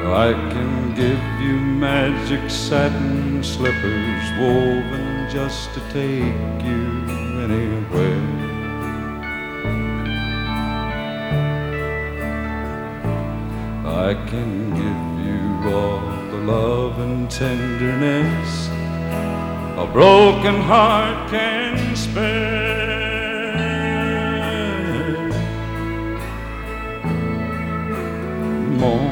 I can give you magic satin slippers woven just to take you anywhere. I can give you all the love and tenderness a broken heart can spare. More